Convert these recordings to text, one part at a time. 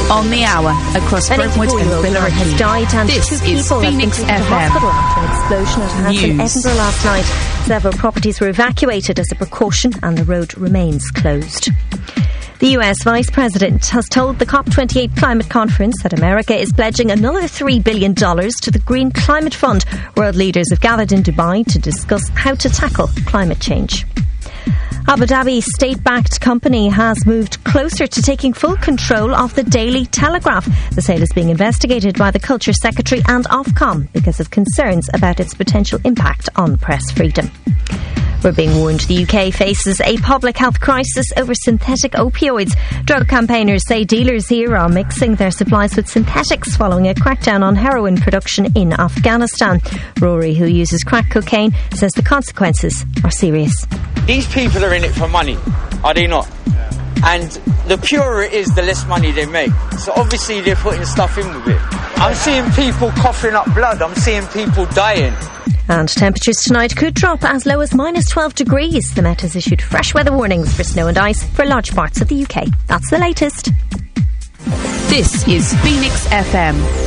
On the hour, across Brentwood and Billericay has died and this 2 is people have been Phoenix taken to FM. hospital after an explosion at a house in Edinburgh last night. Several properties were evacuated as a precaution and the road remains closed. The US Vice President has told the COP28 climate conference that America is pledging another $3 billion to the Green Climate Fund. World leaders have gathered in Dubai to discuss how to tackle climate change. Abu Dhabi's state-backed company has moved closer to taking full control of the Daily Telegraph. The sale is being investigated by the Culture Secretary and Ofcom because of concerns about its potential impact on press freedom. We're being warned the UK faces a public health crisis over synthetic opioids. Drug campaigners say dealers here are mixing their supplies with synthetics following a crackdown on heroin production in Afghanistan. Rory, who uses crack cocaine, says the consequences are serious. These people are in it for money, are they not? And the purer it is, the less money they make. So obviously they're putting stuff in with it. I'm seeing people coughing up blood. I'm seeing people dying. And temperatures tonight could drop as low as minus 12 degrees. The Met has issued fresh weather warnings for snow and ice for large parts of the UK. That's the latest. This is Phoenix FM.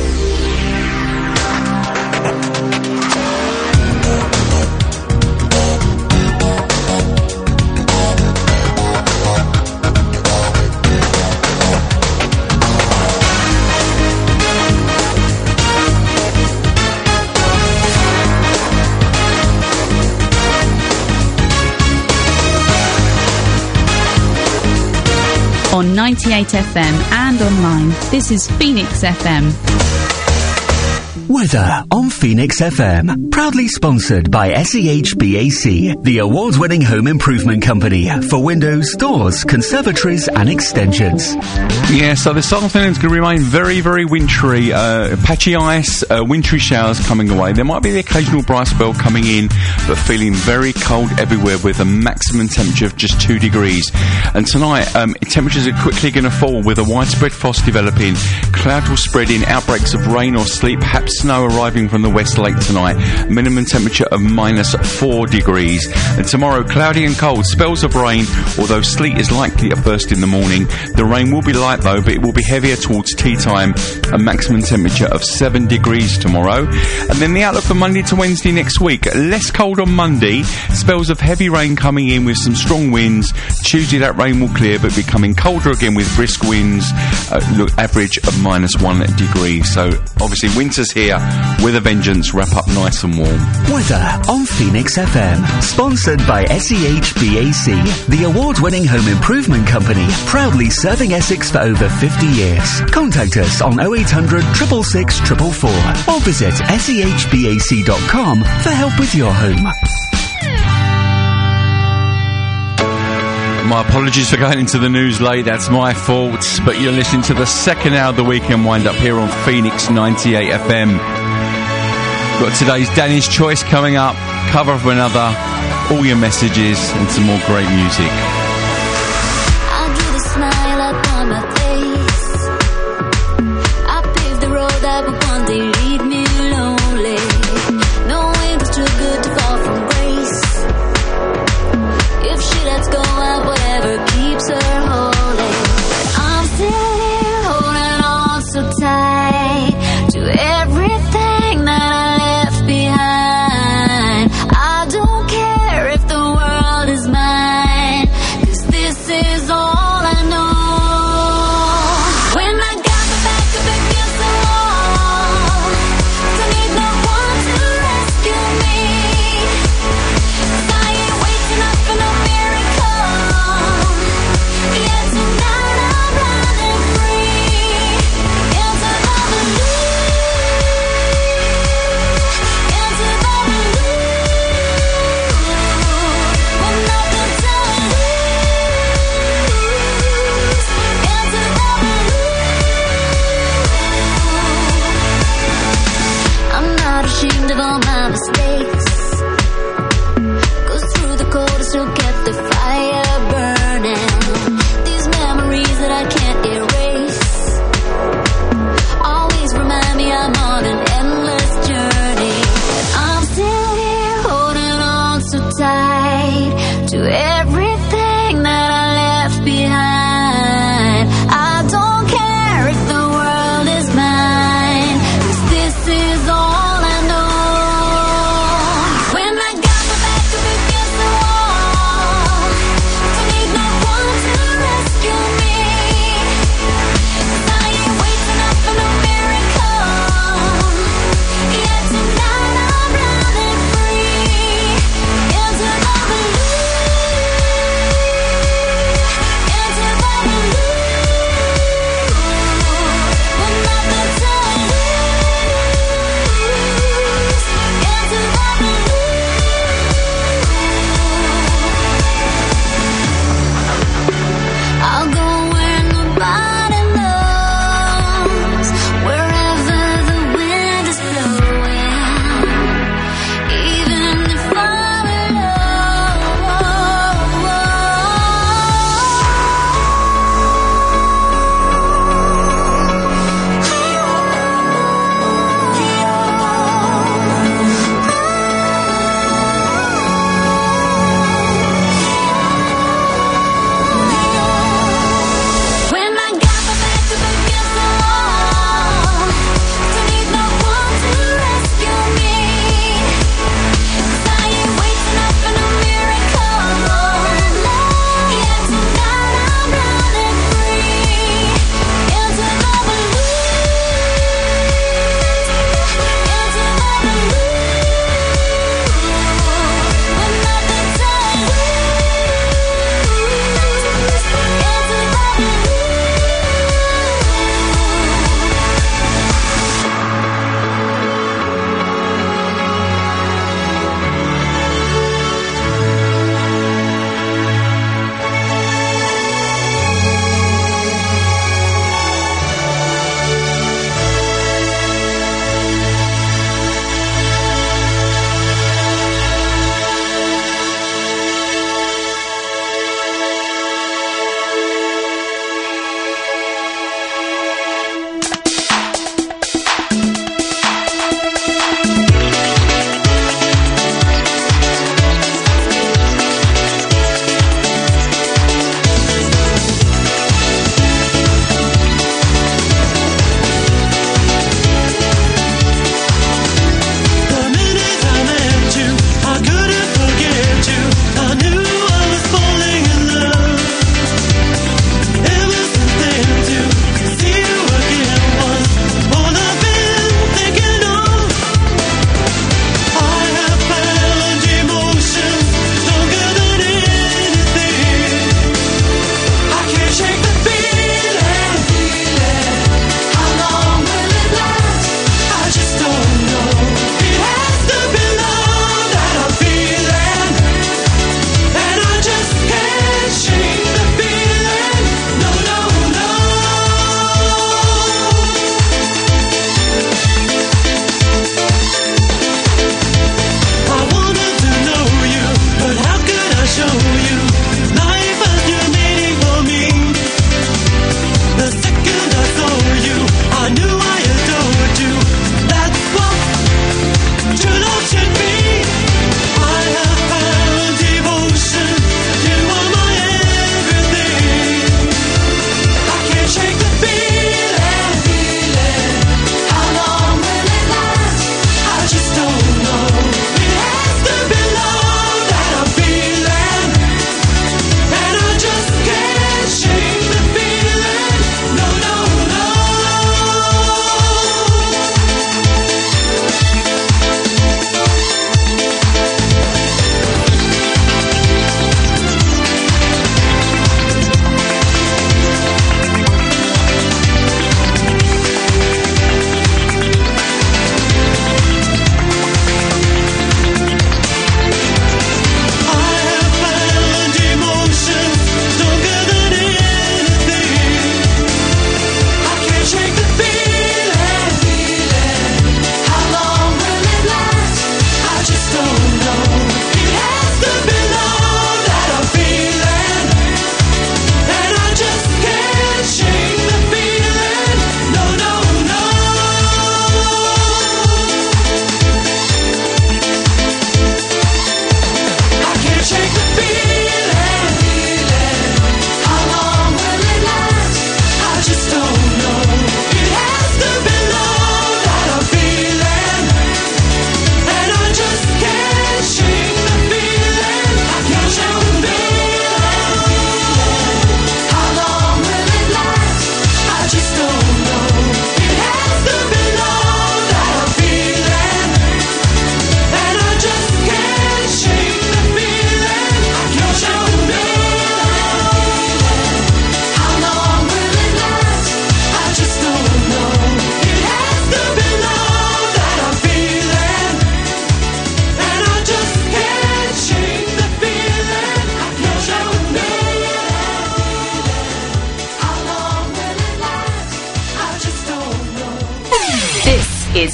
On 98 FM and online, this is Phoenix FM. Weather on Phoenix FM. Proudly sponsored by SEHBAC, the award-winning home improvement company for windows, doors, conservatories and extensions. Yeah, so this afternoon's going to remain very, very wintry. Patchy ice, wintry showers coming away. There might be the occasional bright spell coming in, but feeling very cold everywhere with a maximum temperature of just 2 degrees. And tonight, temperatures are quickly going to fall with a widespread frost developing. Cloud will spread in, outbreaks of rain or sleet, perhaps snow arriving from the west late tonight. Minimum temperature of minus 4 degrees. And tomorrow, cloudy and cold, spells of rain, although sleet is likely at first in the morning. The rain will be light though, but it will be heavier towards tea time. A maximum temperature of 7 degrees tomorrow. And then the outlook for Monday to Wednesday next week. Less cold on Monday, spells of heavy rain coming in with some strong winds. Tuesday that rain will clear, but becoming colder again with brisk winds. Average of minus 1 degree. So obviously winter's here with a vengeance. Wrap up nice and warm. Weather on Phoenix FM. Sponsored by SEHBAC, the award-winning home improvement company, proudly serving Essex for over 50 years. Contact us on 0800 666 444 or visit sehbac.com for help with your home. My apologies for going into the news late, that's my fault, but you're listening to the second hour of the weekend wind up here on Phoenix 98 FM. Got today's Danny's Choice coming up, cover of another, all your messages and some more great music. I drew the smile upon my face. I paved the road that would one day lead me lonely. Knowing it was too good to fall from grace. If she lets go of whatever keeps her holy, I'm still here holding on so tight to everything that I left behind. I don't care if the world is mine, 'cause this is all I know. When I got my back up against the wall, I need no one to rescue me, 'cause I ain't waiting up for no miracle. Yeah, tonight I'm running free into the blue, into the blue, with nothing to lose, into the blue. I'm not ashamed of all my mistakes, 'cause through the cold I still kept the fire burning. These memories that I can't erase always remind me I'm on an endless journey. I'm still here holding on so tight to everything that I left behind. I don't care if the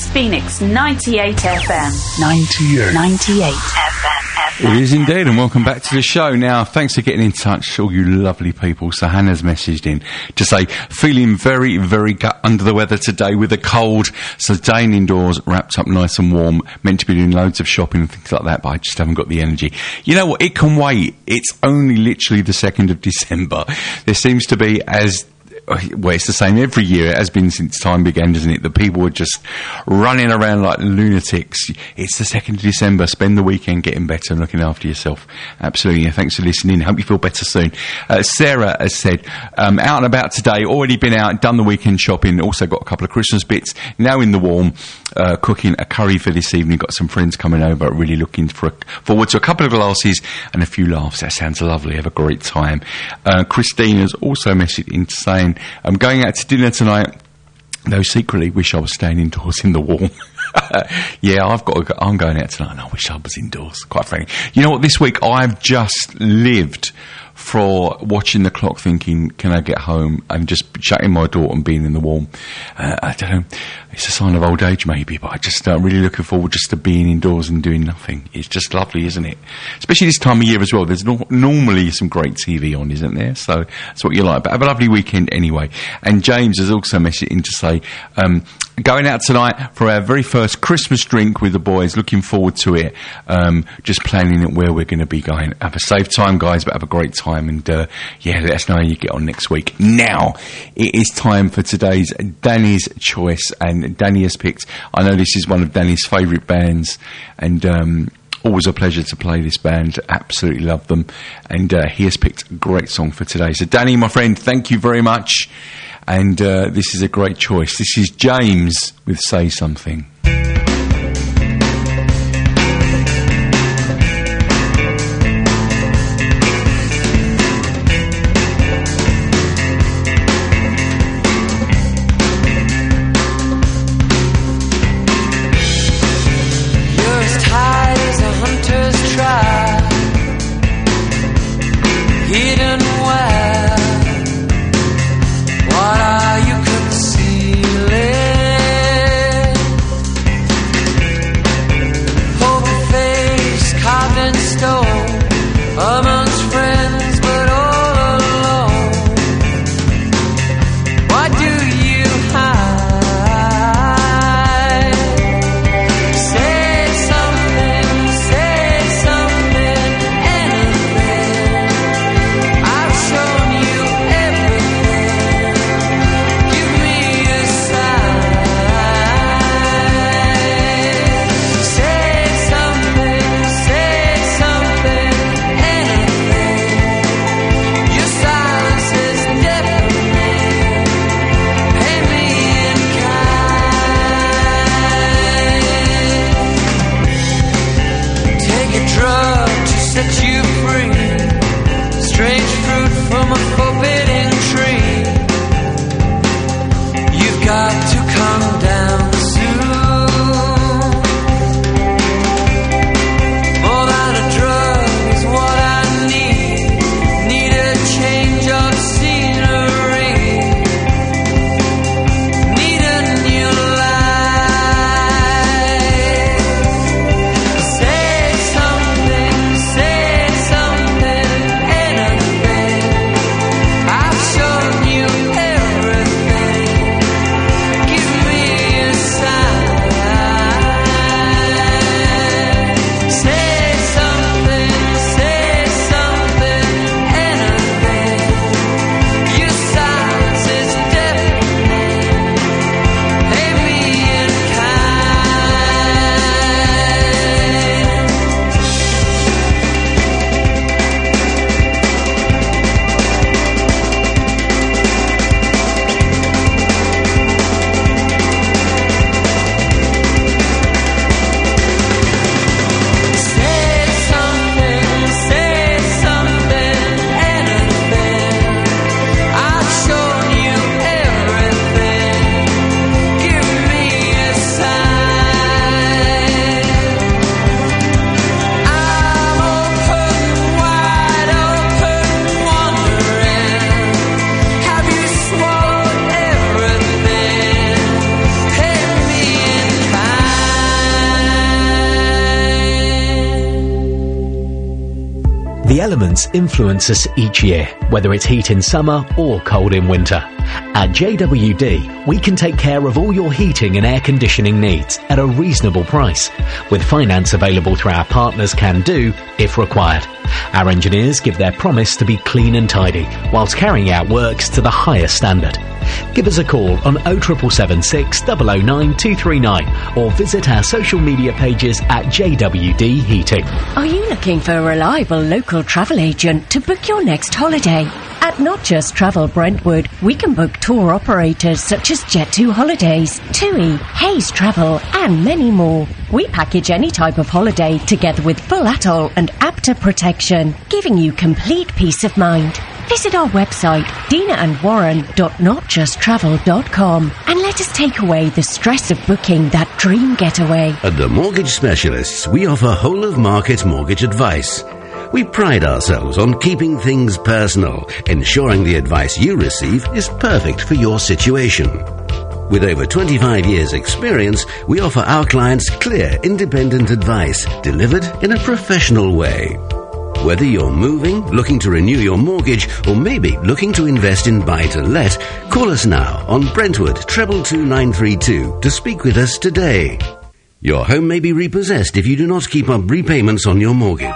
Phoenix 98 FM. 98 It is indeed, and welcome back to the show. Now, thanks for getting in touch, all you lovely people. So Hannah's messaged in to say, feeling very, very under the weather today with a cold, so staying indoors, wrapped up nice and warm, meant to be doing loads of shopping and things like that, but I just haven't got the energy. You know what, it can wait. It's only literally the 2nd of December. There seems to be, well, it's the same every year. It has been since time began, doesn't it? The people are just running around like lunatics. It's the 2nd of December. Spend the weekend getting better and looking after yourself. Absolutely. And thanks for listening. Hope you feel better soon. Sarah has said, out and about today. Already been out, done the weekend shopping. Also got a couple of Christmas bits. Now in the warm, cooking a curry for this evening. Got some friends coming over. Really looking forward to a couple of glasses and a few laughs. That sounds lovely. Have a great time. Christina's also messaged in saying, I'm going out to dinner tonight, though secretly wish I was staying indoors in the warm. Yeah, I'm going out tonight and I wish I was indoors, quite frankly. You know what, this week I've just lived for watching the clock thinking, can I get home, and just shutting my door and being in the warm. I don't know, it's a sign of old age maybe, but I just really looking forward just to being indoors and doing nothing. It's just lovely, isn't it? Especially this time of year as well. There's normally some great TV on, isn't there? So that's what you like. But have a lovely weekend anyway. And James has also messaged in to say, going out tonight for our very first Christmas drink with the boys. Looking forward to it. Just planning where we're going to be going. Have a safe time, guys, but have a great time. And yeah, let us know how you get on next week. Now, it is time for today's Danny's Choice. And Danny has picked, I know this is one of Danny's favourite bands. And always a pleasure to play this band. Absolutely love them. And he has picked a great song for today. So Danny, my friend, thank you very much. And this is a great choice. This is James with Say Something. I The elements influence us each year, whether it's heat in summer or cold in winter. At JWD, we can take care of all your heating and air conditioning needs at a reasonable price, with finance available through our partners Can Do if required. Our engineers give their promise to be clean and tidy, whilst carrying out works to the highest standard. Give us a call on 07776 009 239 or visit our social media pages at JWD Heating. Are you looking for a reliable local travel agent to book your next holiday? At Not Just Travel Brentwood, we can book tour operators such as Jet2 Holidays, TUI, Hayes Travel, and many more. We package any type of holiday together with full atoll and APTA protection, giving you complete peace of mind. Visit our website, dinaandwarren.notjusttravel.com, and let us take away the stress of booking that dream getaway. At the Mortgage Specialists, we offer whole-of-market mortgage advice. We pride ourselves on keeping things personal, ensuring the advice you receive is perfect for your situation. With over 25 years' experience, we offer our clients clear, independent advice delivered in a professional way. Whether you're moving, looking to renew your mortgage, or maybe looking to invest in buy-to-let, call us now on Brentwood 22932 to speak with us today. Your home may be repossessed if you do not keep up repayments on your mortgage.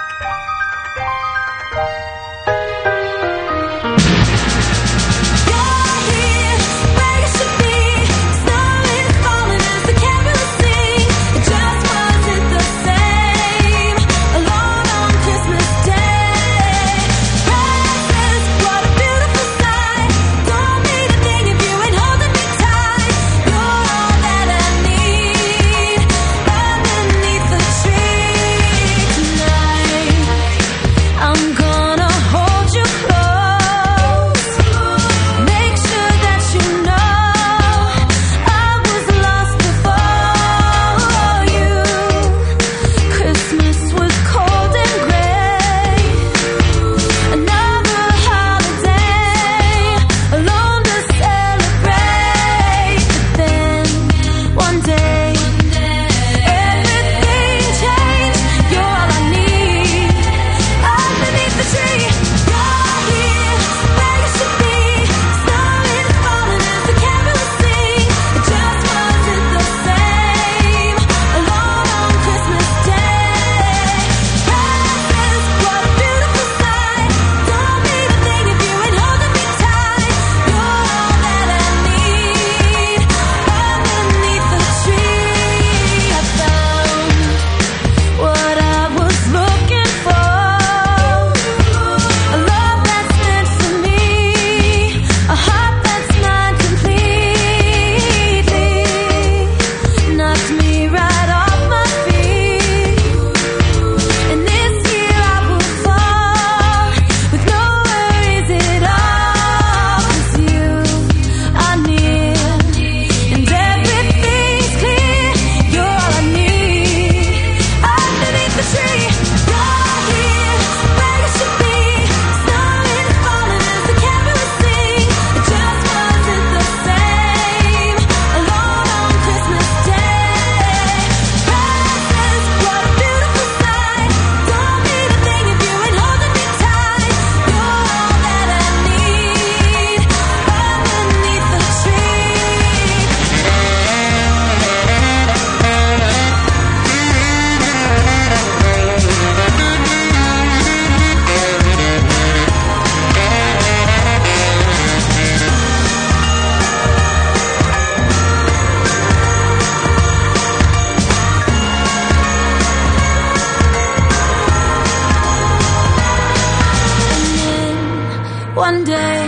One day,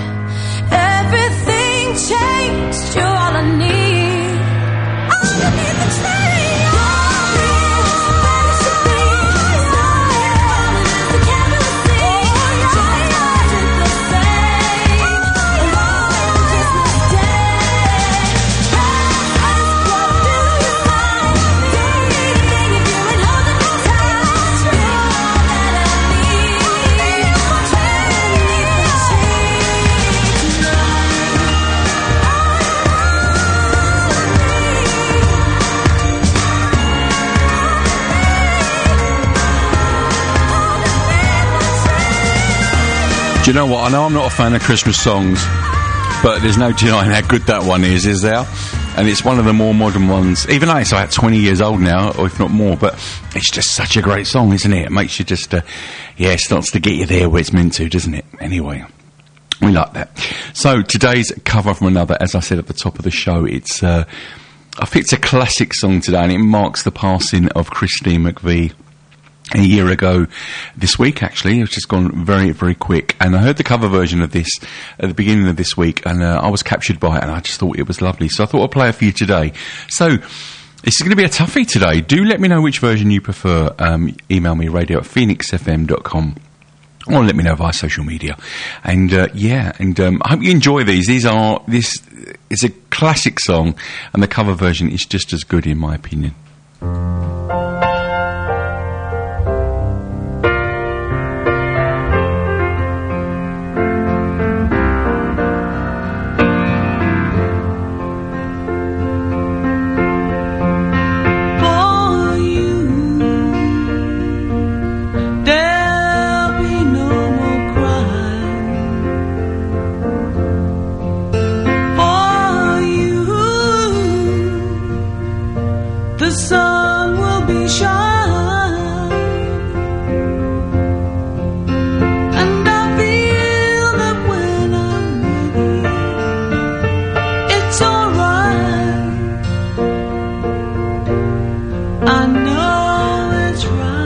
everything changed. You're all I need. All I need to change. Do you know what? I know I'm not a fan of Christmas songs, but there's no denying how good that one is there? And it's one of the more modern ones, even though it's about 20 years old now, or if not more, but it's just such a great song, isn't it? It makes you just, it starts to get you there where it's meant to, doesn't it? Anyway, we like that. So, today's cover from another, as I said at the top of the show, it's, I think it's a classic song today, and it marks the passing of Christine McVie. A year ago this week, actually. It's just gone very, very quick. And I heard the cover version of this at the beginning of this week, and I was captured by it, and I just thought it was lovely. So I thought I'd play it for you today. So, this is going to be a toughie today. Do let me know which version you prefer. Email me, radio@phoenixfm.com. Or let me know via social media. And, I hope you enjoy these. This is a classic song, and the cover version is just as good, in my opinion. The sun will be shining, and I feel that when I'm with you, it's alright. I know it's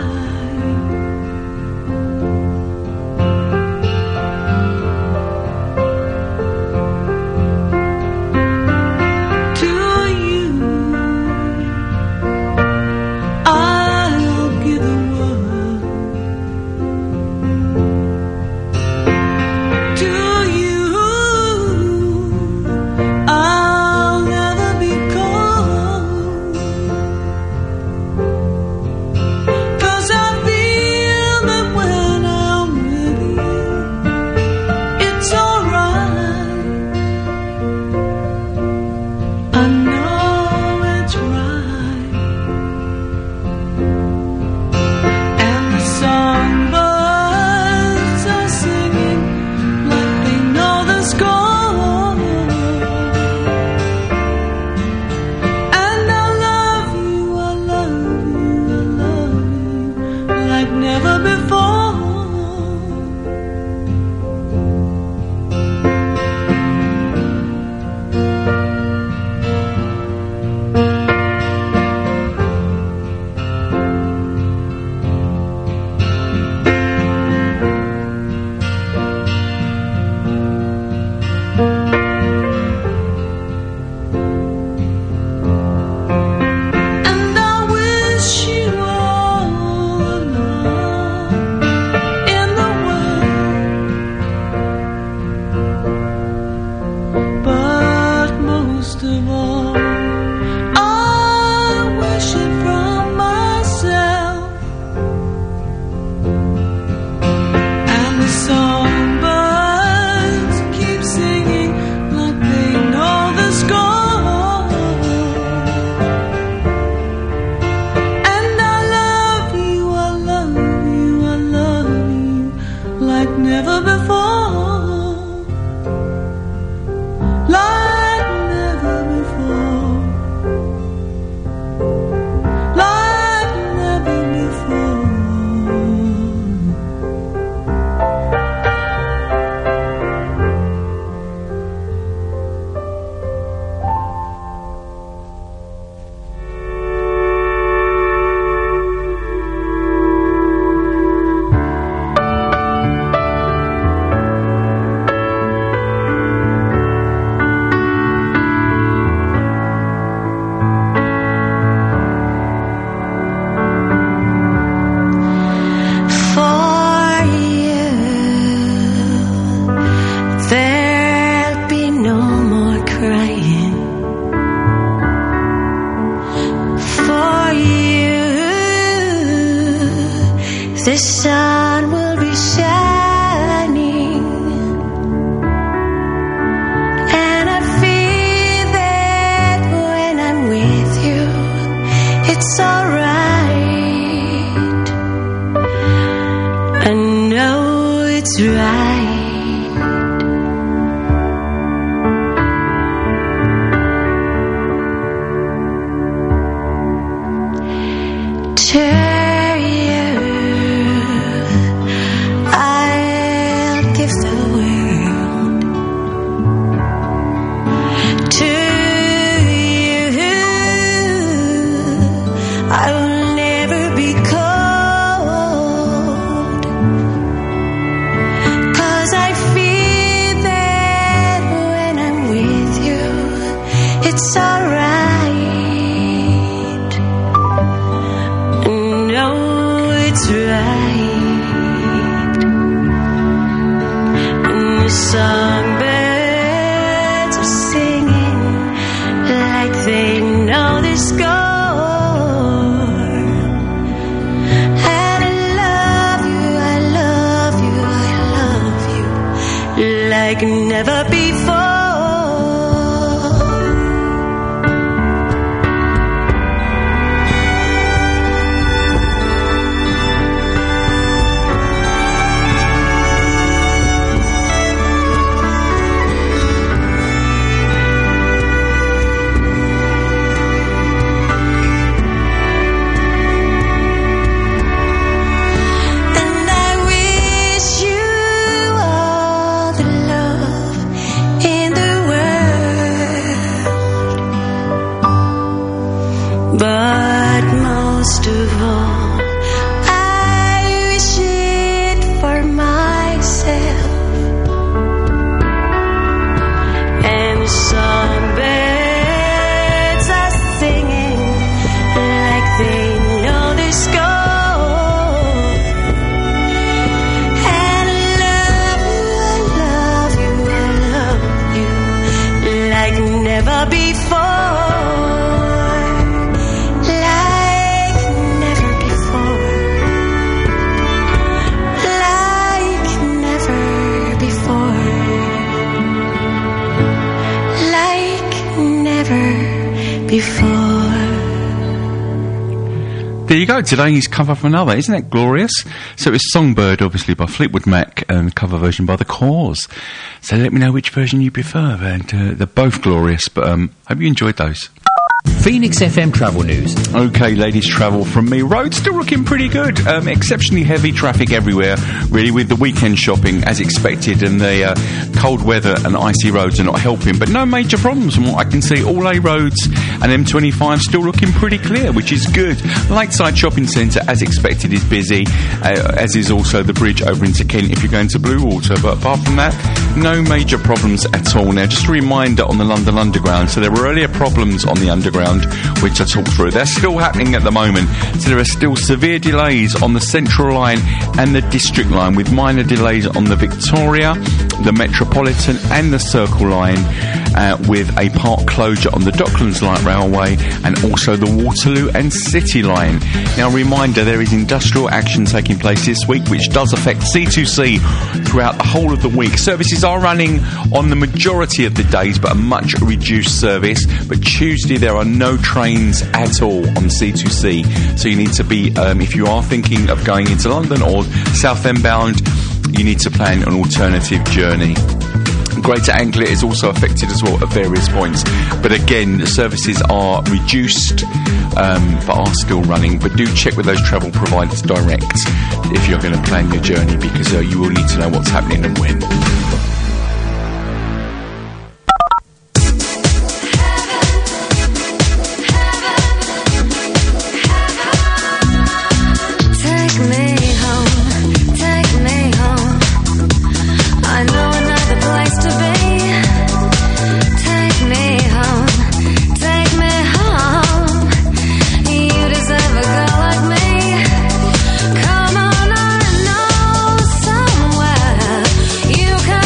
the sun will be shining, and I feel that when I'm with you, it's alright. I know it's right. songbirds are singing like they know the score. And I love you, I love you, I love you like never before. But most of all, I wish it for myself. And songbirds are singing like they know the score. And I love you, I love you, I love you like never before. There you go, today's cover from another. Isn't that glorious? So it's Songbird, obviously, by Fleetwood Mac, and cover version by The Cause. So let me know which version you prefer, and they're both glorious, but hope you enjoyed those. Phoenix FM travel news. Okay, ladies, travel from me. Roads still looking pretty good. Exceptionally heavy traffic everywhere, really, with the weekend shopping as expected, and the cold weather and icy roads are not helping. But no major problems from what I can see. All A roads and M25 still looking pretty clear, which is good. Lakeside Shopping Centre, as expected, is busy, as is also the bridge over into Kent if you're going to Bluewater. But apart from that, no major problems at all. Now, just a reminder on the London Underground. So there were earlier problems on the Underground, which I talked through. They're still happening at the moment. So there are still severe delays on the Central Line and the District Line, with minor delays on the Victoria, the Metropolitan and the Circle Line, with a part closure on the Docklands Light Railway and also the Waterloo and City Line. Now, reminder, there is industrial action taking place this week, which does affect C2C throughout the whole of the week. Services are running on the majority of the days, but a much reduced service. But Tuesday there are no trains at all on C2C, so you need to be, if you are thinking of going into London or Southend bound, you need to plan an alternative journey. Greater Anglia is also affected as well at various points, but again, the services are reduced, but are still running. But do check with those travel providers direct if you're going to plan your journey, because you will need to know what's happening and when. You can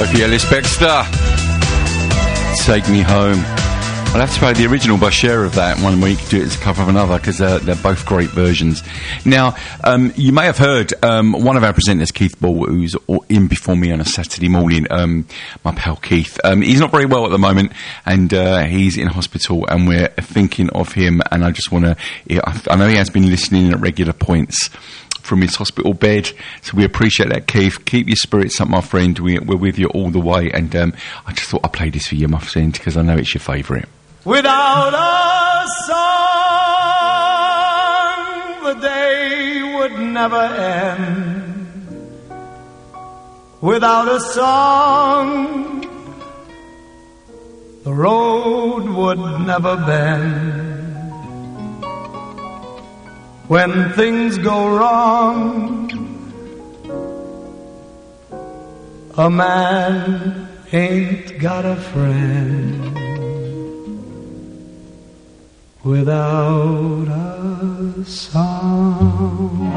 Sophie Ellis-Bextor. Take Me Home. I'll have to play the original by share of that one week, do it as a cover of another, because they're both great versions. Now, you may have heard one of our presenters, Keith Ball, who's in before me on a Saturday morning, my pal Keith. He's not very well at the moment, and he's in hospital, and we're thinking of him, and I just want to... I know he has been listening at regular points from his hospital bed, so we appreciate that, Keith. Keep your spirits up, my friend. We're with you all the way, and I just thought I'd play this for you, my friend, because I know it's your favourite. Without a song, the day would never end. Without a song, the road would never bend. When things go wrong, a man ain't got a friend. Without a song,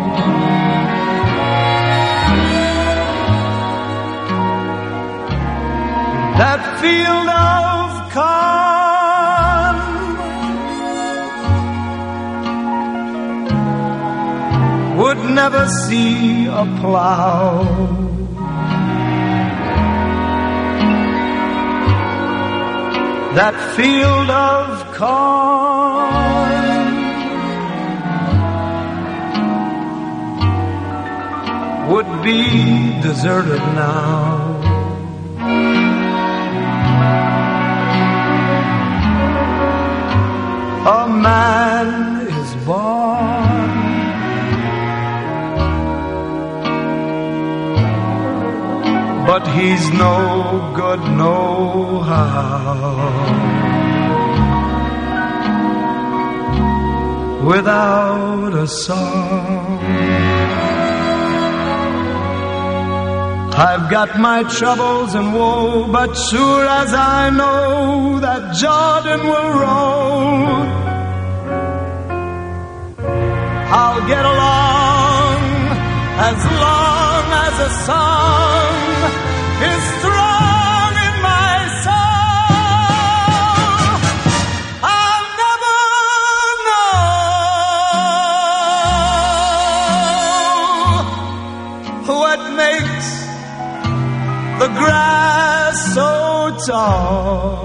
that field of corn would never see a plow. That field of corn would be deserted now. A man is born but he's no good no how without a song. I've got my troubles and woe, but sure as I know that Jordan will roll, I'll get along as a song is strong in my soul. I'll never know what makes the grass so tall.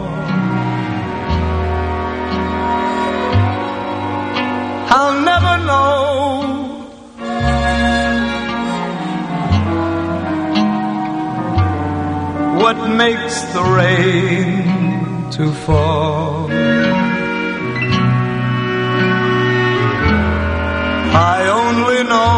I'll never know what makes the rain to fall. I only know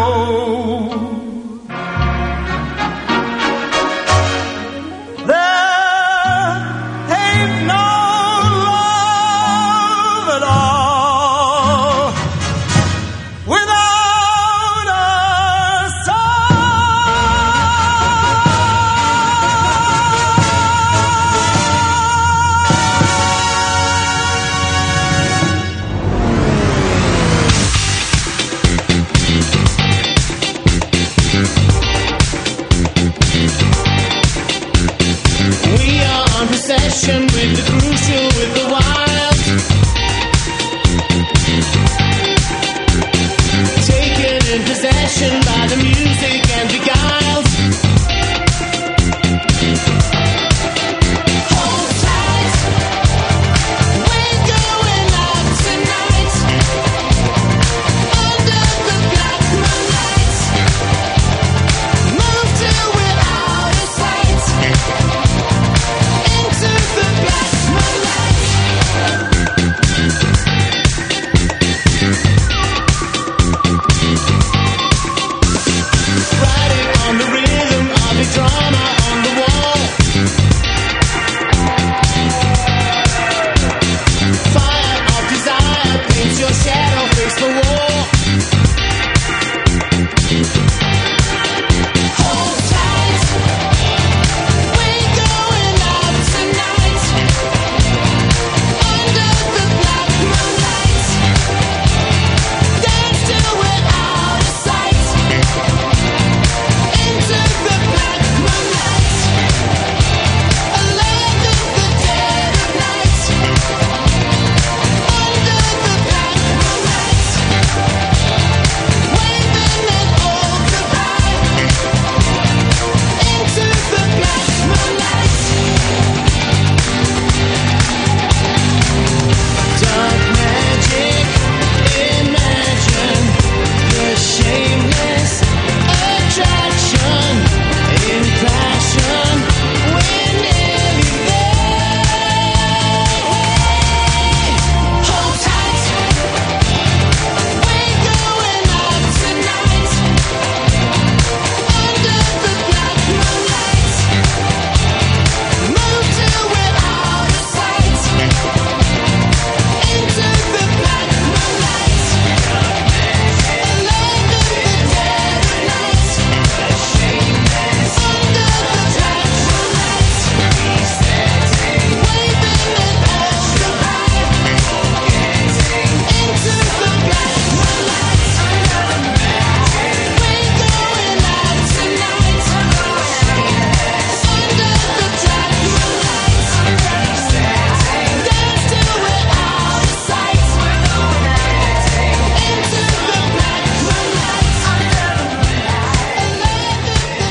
with the crucial, with the wild, taken in possession by the music and beguiled. Hold tight, we're going out tonight, under the black moonlight, move till we're out of sight. Into the black moonlight. Riding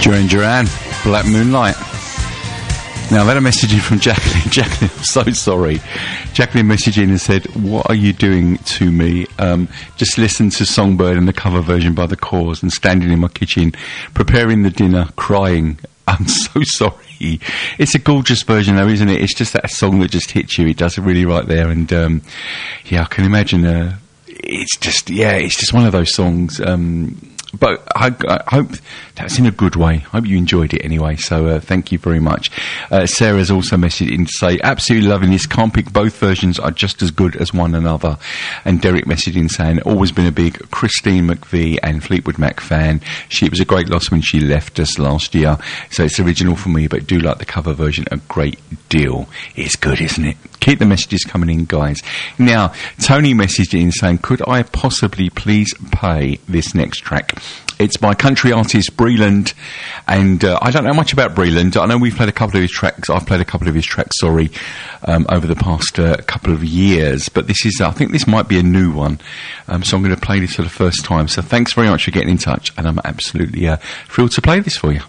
Duran Duran, Black Moonlight. Now, I've had a message in from Jacqueline. Jacqueline, I'm so sorry. Jacqueline messaged in and said, "What are you doing to me? Just listen to Songbird and the cover version by The Cause and standing in my kitchen, preparing the dinner, crying. I'm so sorry." It's a gorgeous version though, isn't it? It's just that song that just hits you. It does it really right there. And, yeah, I can imagine, it's just one of those songs, but I hope that's in a good way. I hope you enjoyed it anyway, so thank you very much. Sarah's also messaged in to say, absolutely loving this, can't pick, both versions are just as good as one another. And Derek messaged in saying, always been a big Christine McVie and Fleetwood Mac fan. It was a great loss when she left us last year, so it's original for me, but do like the cover version a great deal. It's good, isn't it? Keep the messages coming in, guys. Now, Tony messaged in saying, could I possibly please play this next track? It's by country artist Breland, and I don't know much about Breland. I know we've played a couple of his tracks. I've played a couple of his tracks, over the past couple of years. But this is, I think this might be a new one. So I'm going to play this for the first time. So thanks very much for getting in touch, and I'm absolutely thrilled to play this for you.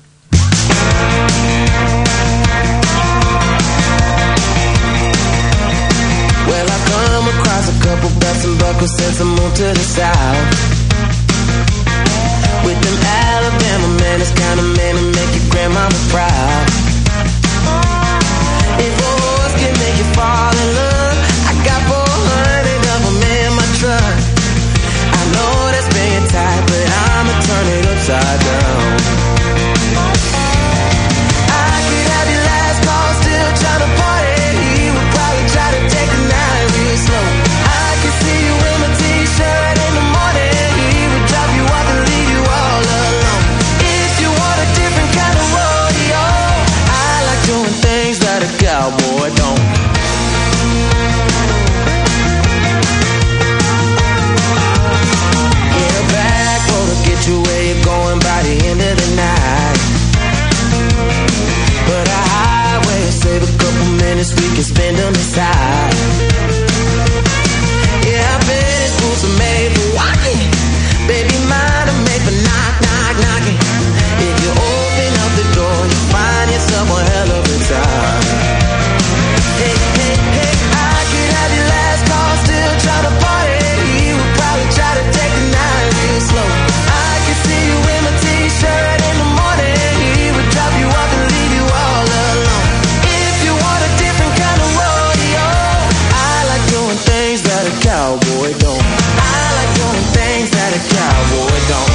Well, I've come across a couple belts and buckles since I moved to the south. With them Alabama man, it's kind of man to make your grandmama proud. If a horse can make you fall in love, I got 400 of them in my truck. I know that's being tight, but I'ma turn it upside down. I could have your last call, still trying to party. He would probably try to take the night real slow. I could see you in my t-shirt in the morning. He would drop you off and leave you all alone. If you want a different kind of rodeo, I like doing things that a cowboy don't. Get a back road to get you where you're going by the end of the night. But a highway will save a couple minutes we can spend on the side. Yeah, I bet his boots are made for walking. Baby, mine are made for knocking. If you open up the door, you find yourself a hell of a time. Hey, I could have your last call, still try to party. He would probably try to take the night real slow. I could see you in my t-shirt in the morning. He would drop you off and leave you all alone. If you want a different kind of rodeo, I like doing things that a cowboy don't. I like doing things that a cowboy don't.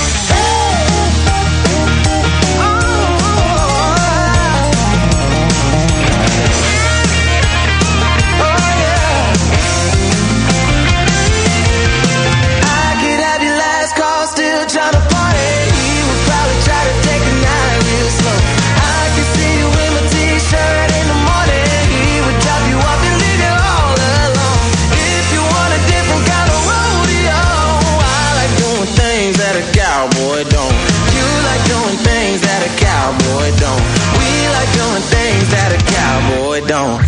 Still trying to party, he would probably try to take the night real slow. I could see you in my t-shirt in the morning. He would drop you off and leave you all alone. If you want a different kind of rodeo, I like doing things that a cowboy don't. You like doing things that a cowboy don't. We like doing things that a cowboy don't.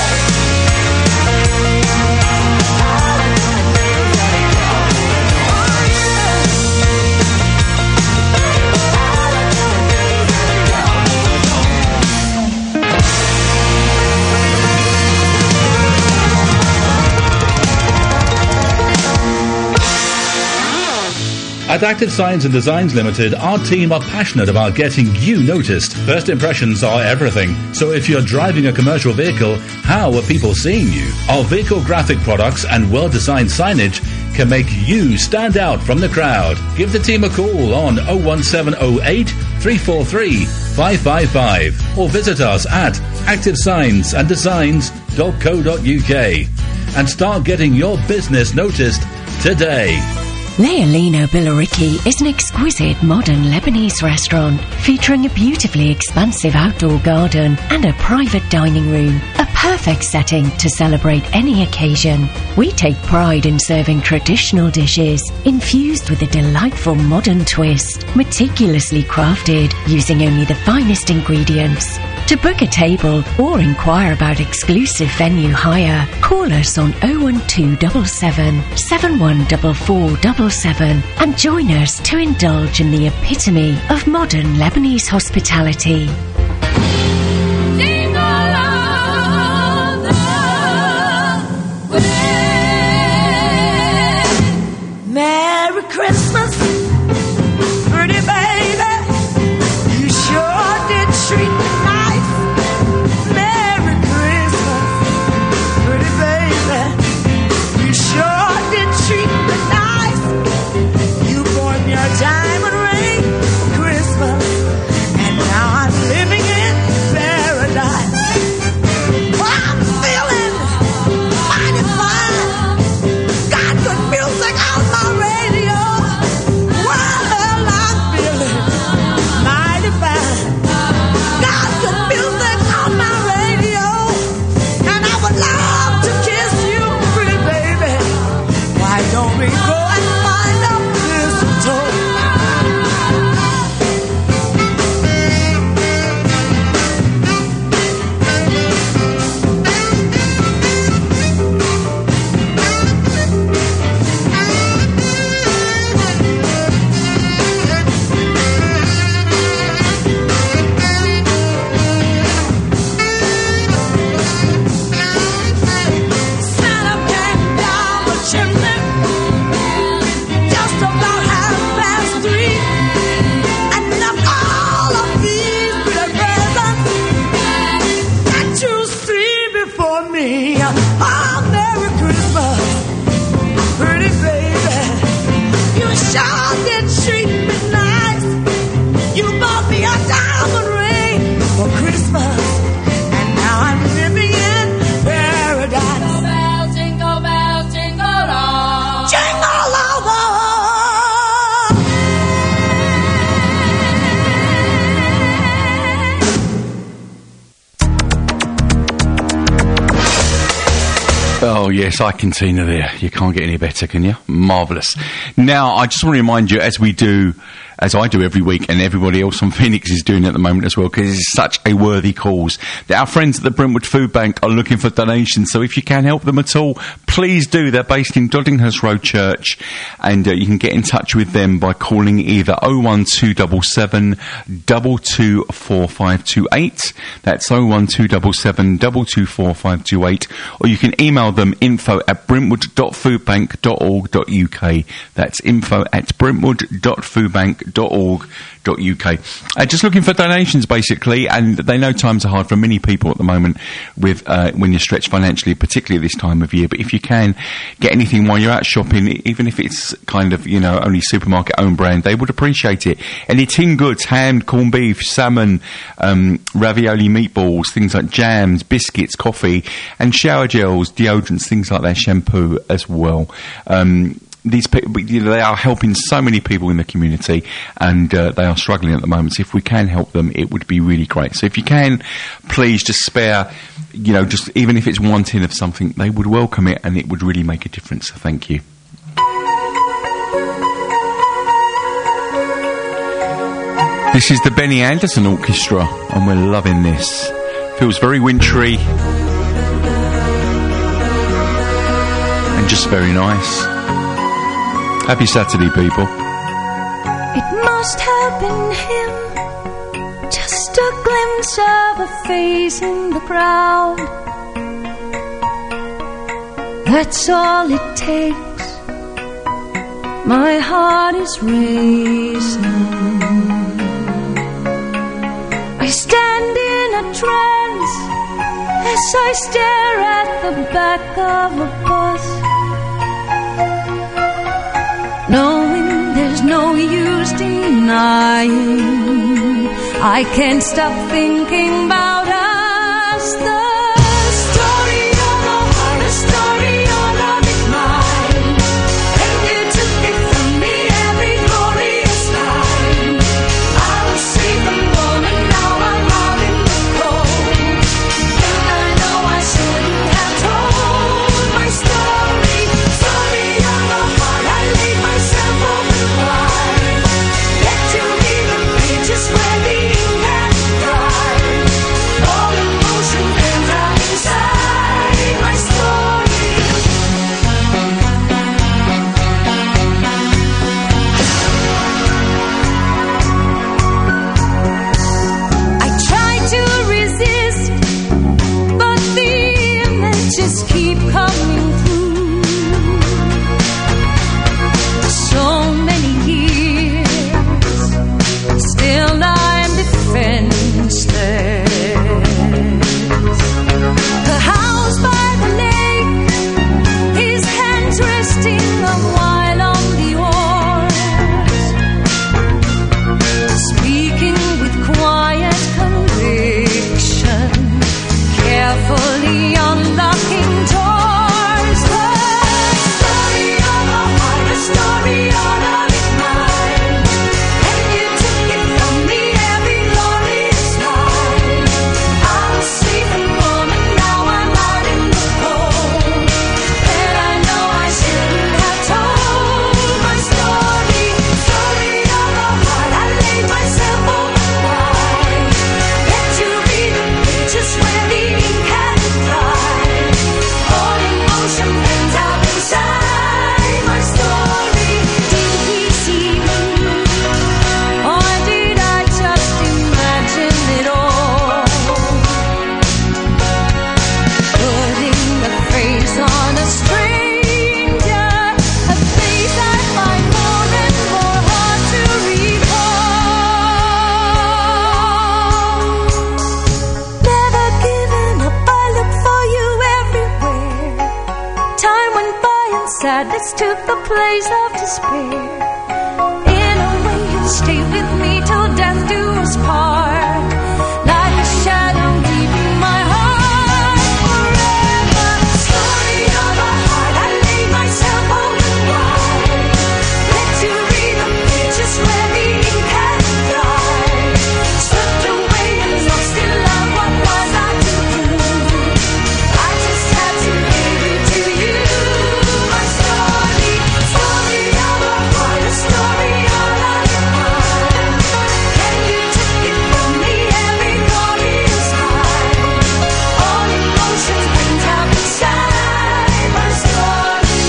At Active Signs and Designs Limited, our team are passionate about getting you noticed. First impressions are everything. So if you're driving a commercial vehicle, how are people seeing you? Our vehicle graphic products and well-designed signage can make you stand out from the crowd. Give the team a call on 01708 343 555 or visit us at activesignsandesigns.co.uk and start getting your business noticed today. Leolino Billericay is an exquisite modern Lebanese restaurant featuring a beautifully expansive outdoor garden and a private dining room, a perfect setting to celebrate any occasion. We take pride in serving traditional dishes infused with a delightful modern twist, meticulously crafted using only the finest ingredients. To book a table or inquire about exclusive venue hire, call us on 01277 714477 and join us to indulge in the epitome of modern Lebanese hospitality. Merry Christmas, pretty baby. You sure did treat me nice. Merry Christmas, pretty baby. You sure did treat me nice. You bought me a diamond ring for Christmas, and now I'm living in paradise. Well, I'm feeling mighty fine. Got good music on my radio. Well, I'm feeling mighty fine. Got good music on my radio, and I would love to kiss you, pretty baby. Why don't we go and find a mistletoe? Santa came down the chimney just about 3:30, and left all of these little presents that you see before me. Oh, Merry Christmas, pretty baby. You sure did treat me nice. You bought me a diamond ring for Christmas, and now I'm living in paradise. Jingle bells, jingle all. Jingle all the Oh, yes, I can Tina there. You can't get any better, can you? Marvellous. Now, I just want to remind you, as I do every week, and everybody else on Phoenix is doing at the moment as well, because it's such a worthy cause, that our friends at the Brentwood Food Bank are looking for donations. So if you can help them at all, please do. They're based in Doddinghurst Road Church, and you can get in touch with them by calling either 01277 224528. That's 01277 224528, or you can email them info@brentwood.foodbank.org.uk. That's info@brentwood.foodbank.org.uk. Just looking for donations, basically, and they know times are hard for many people at the moment with when you're stretched financially, particularly this time of year. But if you can get anything while you're out shopping, even if it's kind of, only supermarket own brand, they would appreciate it. Any tin goods, ham, corned beef, salmon, ravioli meatballs, things like jams, biscuits, coffee, and shower gels, deodorants, things like that, shampoo as well. These people, they are helping so many people in the community, and they are struggling at the moment. So if we can help them, it would be really great. So if you can, please just spare, just even if it's one tin of something, they would welcome it, and it would really make a difference. So thank you. This is the Benny Anderson Orchestra, and we're loving this. Feels very wintry and just very nice. Happy Saturday, people. It must have been him, just a glimpse of a face in the crowd. That's all it takes. My heart is racing. I stand in a trance as I stare at the back of a bus, knowing there's no use denying. I can't stop thinking about us. The story of a heart, a story all of it mine. And you took it from me every glorious time. I was safe and warm, and now I'm out in the cold. And I know I shouldn't have told my story. Story of a heart, I laid myself open wide. Yet to read the pages where the ink had dried. coming through. So many years, still I'm defenseless. The house by the lake, his hands resting a while on the oars, speaking with quiet conviction, carefully unlocking doors. The story of a heart, a story all of it mine. And you took it from me every glorious night. I was safe and warm and now I'm out in the cold. And I know I shouldn't have told my story. Story of a heart, I laid myself open wide. Let you read the pages where the ink had dried. All emotion pent out inside my story. Did he see me? Or did I just imagine it all? Putting a face on a stranger, a face I find more and more hard to recall. Never giving up, I looked for you everywhere. Time went by and sadness took the place of despair. In a way you stayed with me till death do us part, like a shadow leaving my heart forever. Story of a heart, I laid myself open wide. Let you read the pages where the ink had dried. Swept away and lost in love, what was I to do? I just had to give it to you. My story, story of a heart, a story all of it mine. And you took it from me every glorious night. All emotions pent out inside my story.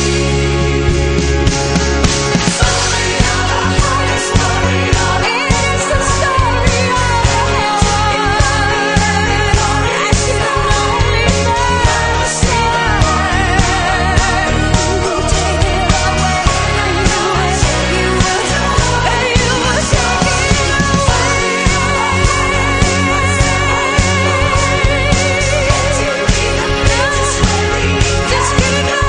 Story of a heart, a story all of it. It's the story of a heart. I should have known it first. You take it away. You will take it away. Just give it back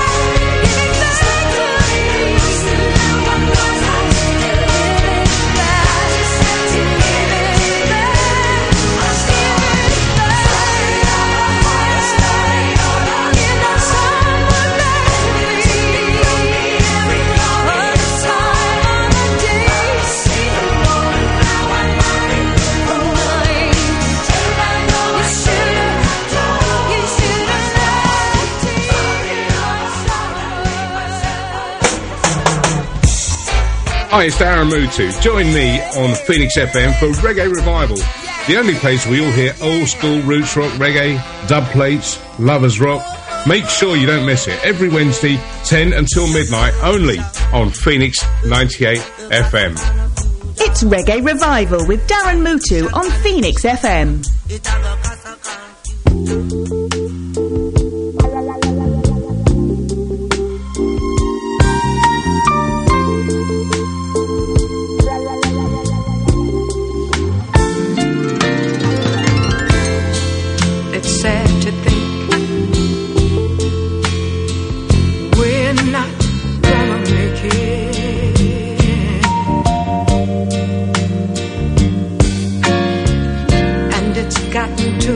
Hi, it's Darren Mutu. Join me on Phoenix FM for Reggae Revival, the only place we all hear old school roots rock reggae, dub plates, lovers rock. Make sure you don't miss it. Every Wednesday, 10 until midnight, only on Phoenix 98 FM. It's Reggae Revival with Darren Mutu on Phoenix FM. It's sad to think we're not gonna make it, and it's gotten to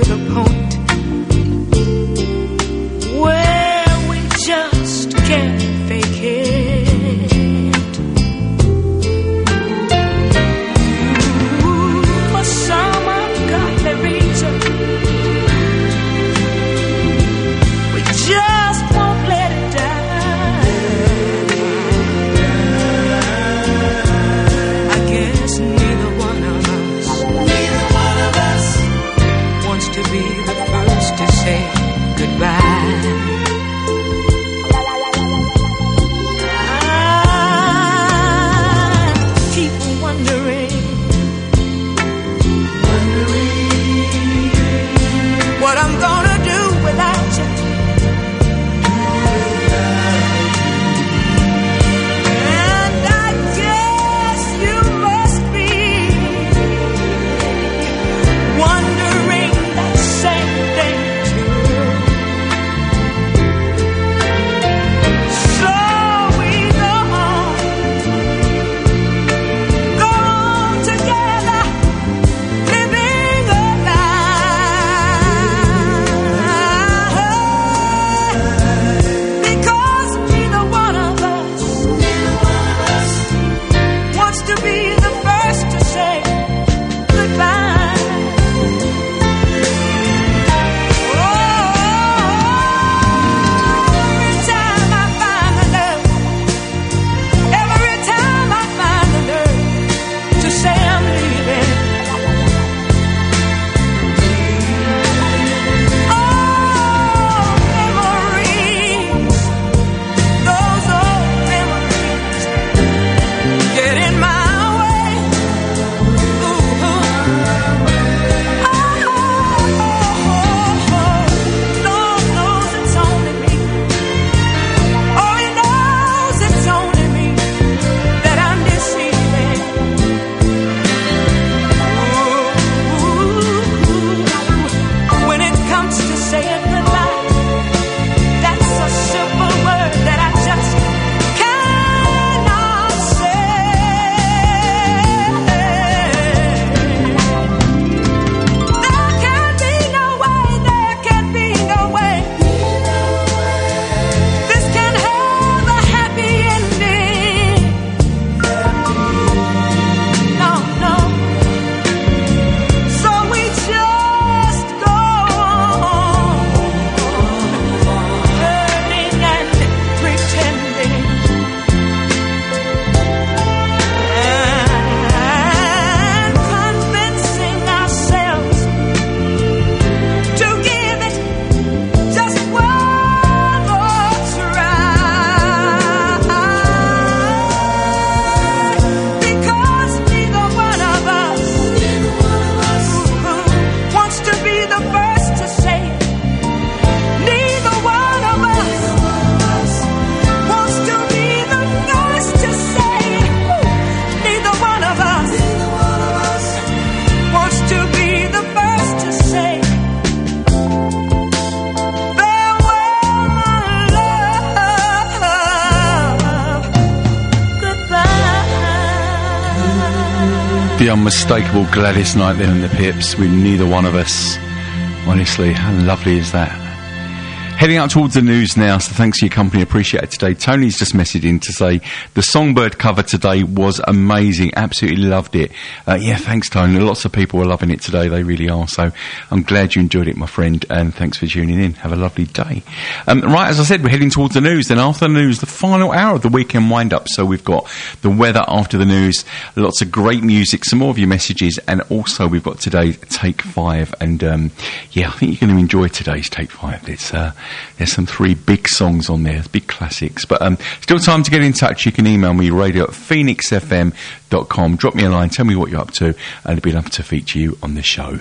the unmistakable Gladys Knight then and the Pips with Neither One of Us. Honestly, how lovely is that? Heading out towards the news now, so thanks for your company, appreciate it today. Tony's just messaged in to say the Songbird cover today was amazing, absolutely loved it. Yeah, thanks Tony, lots of people are loving it today, they really are, so I'm glad you enjoyed it, my friend, and thanks for tuning in. Have a lovely day. Right, as I said, we're heading towards the news, then after the news, the final hour of the weekend wind-up, so we've got the weather after the news, lots of great music, some more of your messages, and also we've got today Take 5, and yeah, I think you're going to enjoy today's Take 5. There's some 3 big songs on there, big classics. But still time to get in touch. You can email me, radio@phoenixfm.com. Drop me a line, tell me what you're up to, and it'd be lovely to feature you on the show.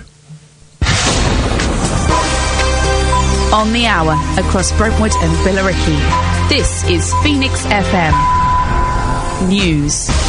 On the hour, across Brentwood and Billericay. This is Phoenix FM News.